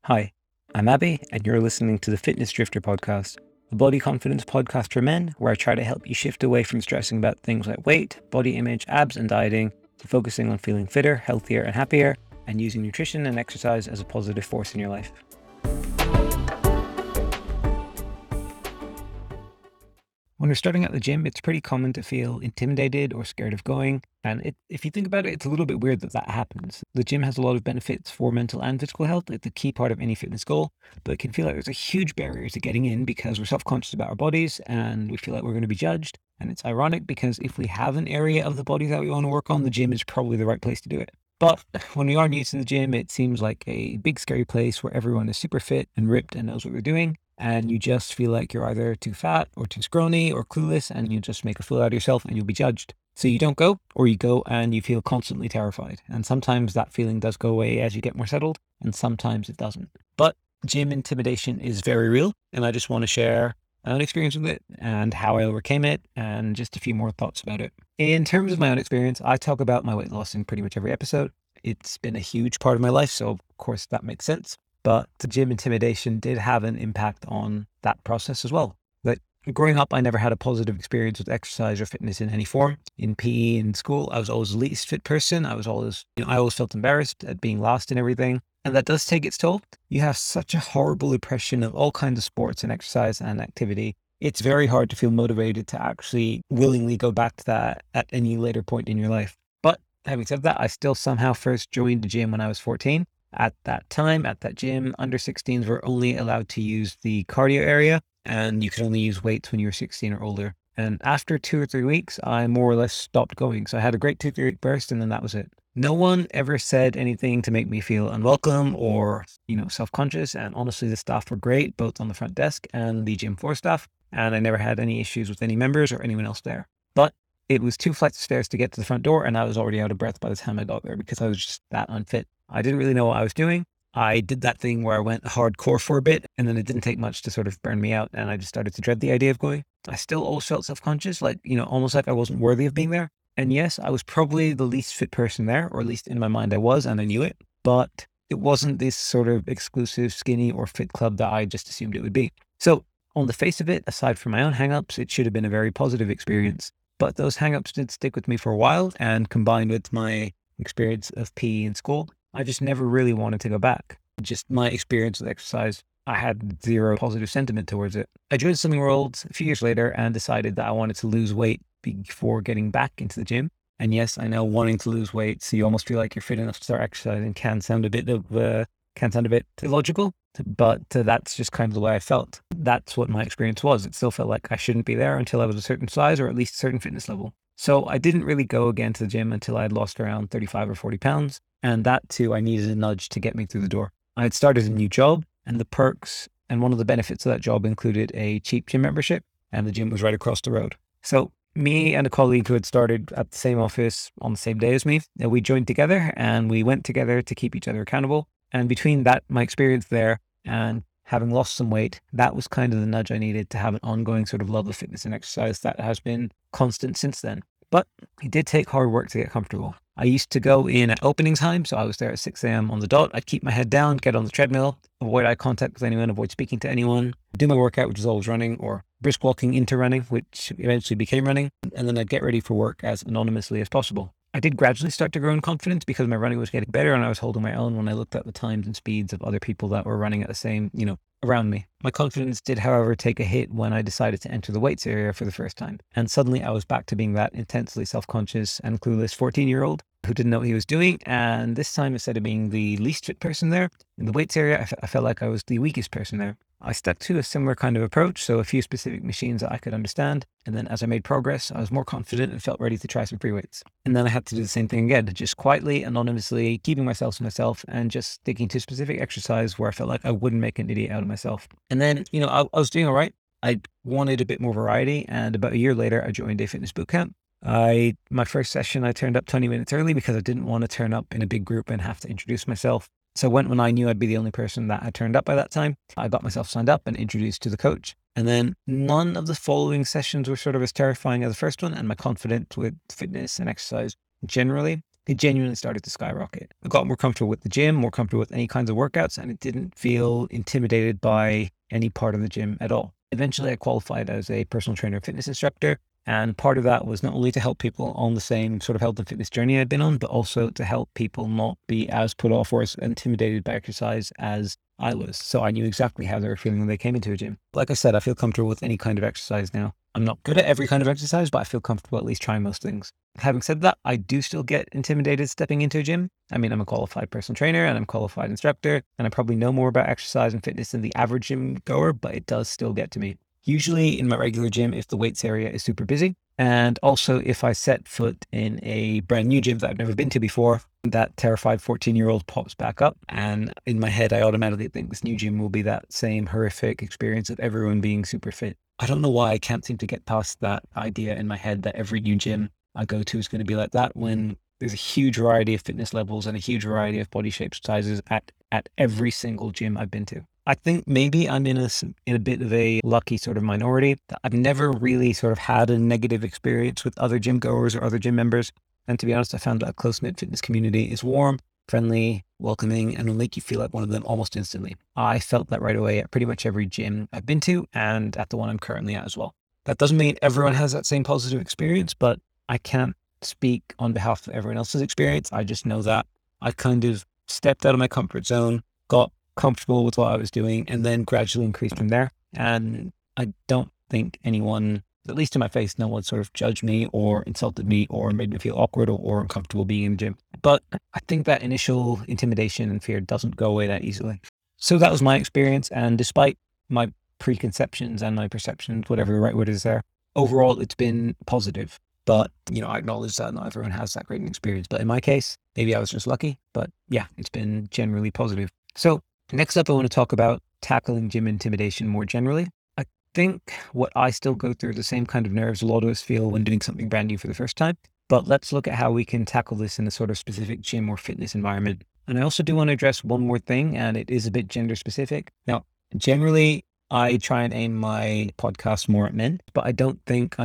Hi, I'm Abby, and you're listening to the Fitness Drifter podcast, a body confidence podcast for men where I try to help you shift away from stressing about things like weight, body image, abs, and dieting to focusing on feeling fitter, healthier, and happier, and using nutrition and exercise as a positive force in your life. When you're starting at the gym, it's pretty common to feel intimidated or scared of going. And if you think about it, it's a little bit weird that that happens. The gym has a lot of benefits for mental and physical health. It's a key part of any fitness goal, but it can feel like there's a huge barrier to getting in because we're self-conscious about our bodies and we feel like we're going to be judged. And it's ironic because if we have an area of the body that we want to work on, the gym is probably the right place to do it. But when we are new to the gym, it seems like a big scary place where everyone is super fit and ripped and knows what they're doing. And you just feel like you're either too fat or too scrawny or clueless, and you just make a fool out of yourself and you'll be judged. So you don't go, or you go and you feel constantly terrified. And sometimes that feeling does go away as you get more settled, and sometimes it doesn't. But gym intimidation is very real, and I just want to share my own experience with it and how I overcame it and just a few more thoughts about it. In terms of my own experience, I talk about my weight loss in pretty much every episode. It's been a huge part of my life, so of course that makes sense. But the gym intimidation did have an impact on that process as well. But growing up, I never had a positive experience with exercise or fitness in any form. In PE in school, I was always the least fit person. I always felt embarrassed at being last in everything. And that does take its toll. You have such a horrible oppression of all kinds of sports and exercise and activity. It's very hard to feel motivated to actually willingly go back to that at any later point in your life. But having said that, I still somehow first joined the gym when I was 14. At that time, at that gym, under 16s were only allowed to use the cardio area, and you could only use weights when you were 16 or older. And after 2 or 3 weeks, I more or less stopped going. So I had a great 2 3 week burst, and then that was it. No one ever said anything to make me feel unwelcome or, self-conscious. And honestly, the staff were great, both on the front desk and the gym floor staff. And I never had any issues with any members or anyone else there. But it was 2 flights of stairs to get to the front door, and I was already out of breath by the time I got there because I was just that unfit. I didn't really know what I was doing. I did that thing where I went hardcore for a bit, and then it didn't take much to sort of burn me out, and I just started to dread the idea of going. I still always felt self-conscious, almost like I wasn't worthy of being there. And yes, I was probably the least fit person there, or at least in my mind I was, and I knew it. But it wasn't this sort of exclusive skinny or fit club that I just assumed it would be. So on the face of it, aside from my own hang-ups, it should have been a very positive experience. But those hang-ups did stick with me for a while, and combined with my experience of PE in school, I just never really wanted to go back. Just my experience with exercise, I had zero positive sentiment towards it. I joined Slimming World a few years later and decided that I wanted to lose weight before getting back into the gym. And yes, I know wanting to lose weight, so you almost feel like you're fit enough to start exercising can sound a bit illogical, but that's just kind of the way I felt. That's what my experience was. It still felt like I shouldn't be there until I was a certain size or at least a certain fitness level. So I didn't really go again to the gym until I had lost around 35 or 40 pounds. And that too, I needed a nudge to get me through the door. I had started a new job, and the perks and one of the benefits of that job included a cheap gym membership, and the gym was right across the road. So me and a colleague who had started at the same office on the same day as me, we joined together and we went together to keep each other accountable. And between that, my experience there and having lost some weight, that was kind of the nudge I needed to have an ongoing sort of love of fitness and exercise that has been constant since then. But it did take hard work to get comfortable. I used to go in at opening time, so I was there at 6 a.m. on the dot. I'd keep my head down, get on the treadmill, avoid eye contact with anyone, avoid speaking to anyone, do my workout, which was always running, or brisk walking into running, which eventually became running, and then I'd get ready for work as anonymously as possible. I did gradually start to grow in confidence because my running was getting better and I was holding my own when I looked at the times and speeds of other people that were running at the same, around me. My confidence did, however, take a hit when I decided to enter the weights area for the first time. And suddenly I was back to being that intensely self-conscious and clueless 14-year-old who didn't know what he was doing. And this time, instead of being the least fit person there, in the weights area, I felt like I was the weakest person there. I stuck to a similar kind of approach, so a few specific machines that I could understand. And then as I made progress, I was more confident and felt ready to try some free weights. And then I had to do the same thing again, just quietly, anonymously, keeping myself to myself and just sticking to specific exercise where I felt like I wouldn't make an idiot out of myself. And then, I was doing all right. I wanted a bit more variety. And about a year later, I joined a fitness boot camp. My first session, I turned up 20 minutes early because I didn't want to turn up in a big group and have to introduce myself. So I went when I knew I'd be the only person that had turned up by that time. I got myself signed up and introduced to the coach. And then none of the following sessions were sort of as terrifying as the first one, and my confidence with fitness and exercise generally it genuinely started to skyrocket. I got more comfortable with the gym, more comfortable with any kinds of workouts, and it didn't feel intimidated by any part of the gym at all. Eventually, I qualified as a personal trainer and fitness instructor. And part of that was not only to help people on the same sort of health and fitness journey I'd been on, but also to help people not be as put off or as intimidated by exercise as I was. So I knew exactly how they were feeling when they came into a gym. Like I said, I feel comfortable with any kind of exercise now. I'm not good at every kind of exercise, but I feel comfortable at least trying most things. Having said that, I do still get intimidated stepping into a gym. I mean, I'm a qualified personal trainer and I'm a qualified instructor, and I probably know more about exercise and fitness than the average gym goer, but it does still get to me. Usually in my regular gym, if the weights area is super busy, and also if I set foot in a brand new gym that I've never been to before, that terrified 14-year-old pops back up. And in my head, I automatically think this new gym will be that same horrific experience of everyone being super fit. I don't know why I can't seem to get past that idea in my head that every new gym I go to is going to be like that, when there's a huge variety of fitness levels and a huge variety of body shapes, sizes at every single gym I've been to. I think maybe I'm in a bit of a lucky sort of minority that I've never really sort of had a negative experience with other gym goers or other gym members. And to be honest, I found that a close-knit fitness community is warm, friendly, welcoming, and will make you feel like one of them almost instantly. I felt that right away at pretty much every gym I've been to and at the one I'm currently at as well. That doesn't mean everyone has that same positive experience, but I can't speak on behalf of everyone else's experience. I just know that I kind of stepped out of my comfort zone, got comfortable with what I was doing, and then gradually increased from there. And I don't think anyone, at least to my face, no one sort of judged me or insulted me or made me feel awkward or uncomfortable being in the gym. But I think that initial intimidation and fear doesn't go away that easily. So that was my experience. And despite my preconceptions and my perceptions, whatever the right word is there, overall, it's been positive. But, I acknowledge that not everyone has that great an experience. But in my case, maybe I was just lucky. But yeah, it's been generally positive. So next up, I want to talk about tackling gym intimidation more generally. I think what I still go through are the same kind of nerves a lot of us feel when doing something brand new for the first time. But let's look at how we can tackle this in a sort of specific gym or fitness environment. And I also do want to address one more thing, and it is a bit gender specific. Now, generally, I try and aim my podcast more at men, but I don't think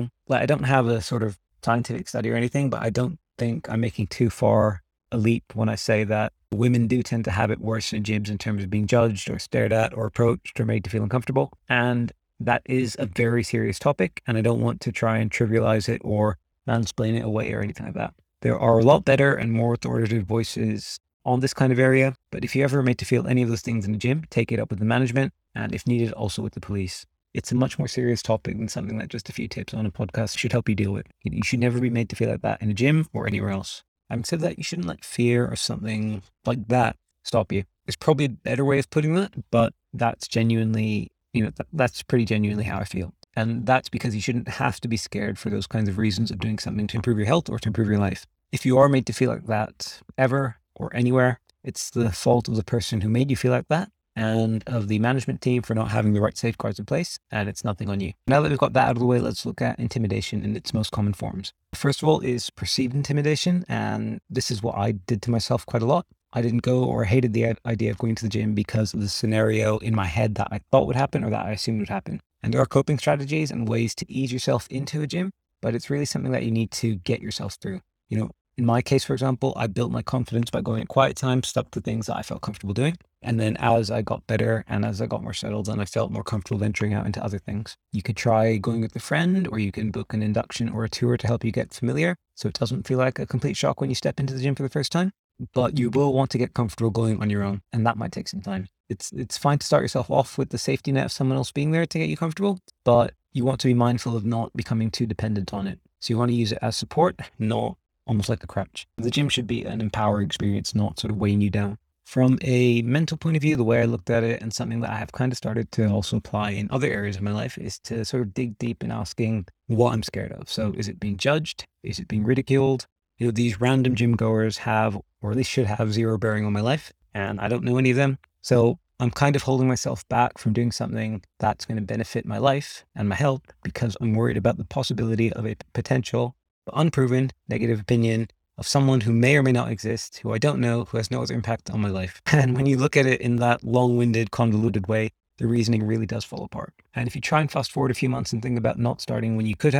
I don't have a sort of scientific study or anything, but I don't think I'm making too far a leap when I say that women do tend to have it worse in gyms in terms of being judged or stared at or approached or made to feel uncomfortable. And that is a very serious topic. And I don't want to try and trivialize it or mansplain it away or anything like that. There are a lot better and more authoritative voices on this kind of area. But if you ever made to feel any of those things in the gym, take it up with the management and if needed, also with the police. It's a much more serious topic than something that just a few tips on a podcast should help you deal with. You should never be made to feel like that in a gym or anywhere else. Having said that, you shouldn't let fear or something like that stop you. There's probably a better way of putting that, but that's genuinely, that's pretty genuinely how I feel. And that's because you shouldn't have to be scared for those kinds of reasons of doing something to improve your health or to improve your life. If you are made to feel like that ever or anywhere, it's the fault of the person who made you feel like that and of the management team for not having the right safeguards in place, and it's nothing on you. Now that we've got that out of the way, let's look at intimidation in its most common forms. First of all is perceived intimidation, and this is what I did to myself quite a lot. I didn't go or hated the idea of going to the gym because of the scenario in my head that I thought would happen or that I assumed would happen. And there are coping strategies and ways to ease yourself into a gym, but it's really something that you need to get yourself through. In my case, for example, I built my confidence by going at quiet time, stuck to things that I felt comfortable doing. And then as I got better and as I got more settled and I felt more comfortable venturing out into other things. You could try going with a friend, or you can book an induction or a tour to help you get familiar, so it doesn't feel like a complete shock when you step into the gym for the first time. But you will want to get comfortable going on your own, and that might take some time. It's fine to start yourself off with the safety net of someone else being there to get you comfortable, but you want to be mindful of not becoming too dependent on it. So you want to use it as support, not almost like a crutch. The gym should be an empowering experience, not sort of weighing you down. From a mental point of view, the way I looked at it, and something that I have kind of started to also apply in other areas of my life, is to sort of dig deep in asking what I'm scared of. So is it being judged? Is it being ridiculed? These random gym goers have, or at least should have, zero bearing on my life, and I don't know any of them. So I'm kind of holding myself back from doing something that's going to benefit my life and my health because I'm worried about the possibility of a potential but unproven negative opinion of someone who may or may not exist, who I don't know, who has no other impact on my life. And when you look at it in that long-winded, convoluted way, the reasoning really does fall apart. And if you try and fast forward a few months and think about not starting when you could have,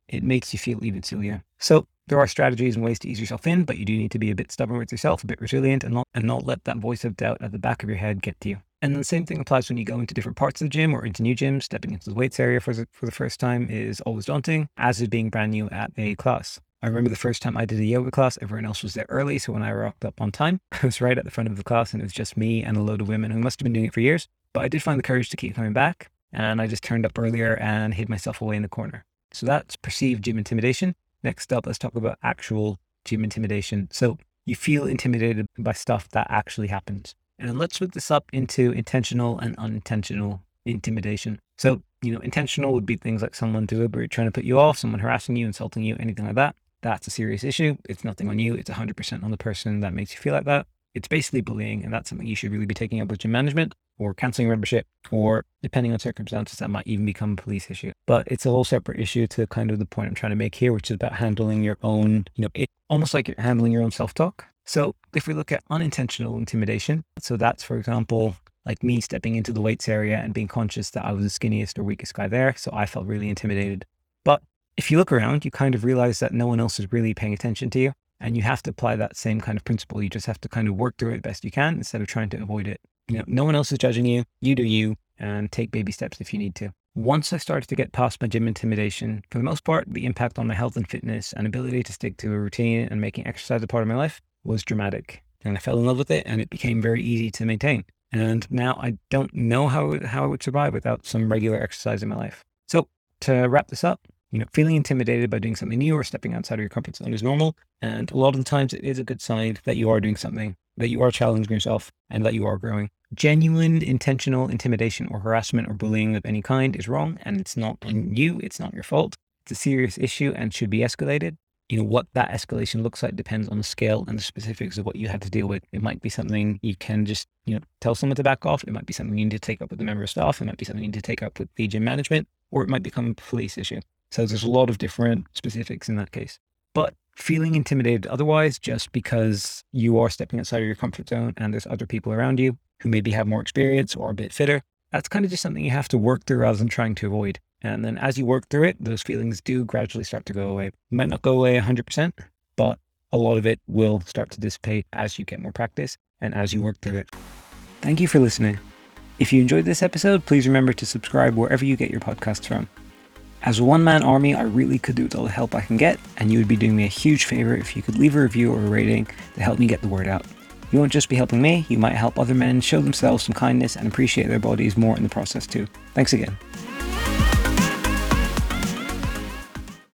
it makes you feel even sillier. So there are strategies and ways to ease yourself in, but you do need to be a bit stubborn with yourself, a bit resilient, and not let that voice of doubt at the back of your head get to you. And the same thing applies when you go into different parts of the gym or into new gyms. Stepping into the weights area for the first time is always daunting, as is being brand new at a class. I remember the first time I did a yoga class, everyone else was there early. So when I rocked up on time, I was right at the front of the class and it was just me and a load of women who must have been doing it for years. But I did find the courage to keep coming back, and I just turned up earlier and hid myself away in the corner. So that's perceived gym intimidation. Next up, let's talk about actual gym intimidation. So you feel intimidated by stuff that actually happens. And let's split this up into intentional and unintentional intimidation. So, intentional would be things like someone deliberately trying to put you off, someone harassing you, insulting you, anything like that. That's a serious issue. It's nothing on you. It's 100% on the person that makes you feel like that. It's basically bullying, and that's something you should really be taking up with gym management or canceling membership, or depending on circumstances, that might even become a police issue. But it's a whole separate issue to kind of the point I'm trying to make here, which is about handling your own, almost like you're handling your own self-talk. So if we look at unintentional intimidation, so that's, for example, like me stepping into the weights area and being conscious that I was the skinniest or weakest guy there. So I felt really intimidated. But if you look around, you kind of realize that no one else is really paying attention to you. And you have to apply that same kind of principle. You just have to kind of work through it best you can instead of trying to avoid it. No one else is judging you. You do you, and take baby steps if you need to. Once I started to get past my gym intimidation, for the most part, the impact on my health and fitness and ability to stick to a routine and making exercise a part of my life was dramatic. And I fell in love with it, and it became very easy to maintain. And now I don't know how I would survive without some regular exercise in my life. So to wrap this up, feeling intimidated by doing something new or stepping outside of your comfort zone is normal. And a lot of the times it is a good sign that you are doing something, that you are challenging yourself, and that you are growing. Genuine intentional intimidation or harassment or bullying of any kind is wrong, and it's not on you. It's not your fault. It's a serious issue and should be escalated. What that escalation looks like depends on the scale and the specifics of what you had to deal with. It might be something you can just, tell someone to back off. It might be something you need to take up with a member of staff. It might be something you need to take up with the gym management, or it might become a police issue. So there's a lot of different specifics in that case. But feeling intimidated otherwise, just because you are stepping outside of your comfort zone and there's other people around you who maybe have more experience or a bit fitter, that's kind of just something you have to work through rather than trying to avoid. And then as you work through it, those feelings do gradually start to go away. It might not go away 100%, but a lot of it will start to dissipate as you get more practice and as you work through it. Thank you for listening. If you enjoyed this episode, please remember to subscribe wherever you get your podcasts from. As a one-man army, I really could do with all the help I can get, and you would be doing me a huge favor if you could leave a review or a rating to help me get the word out. You won't just be helping me, you might help other men show themselves some kindness and appreciate their bodies more in the process too. Thanks again.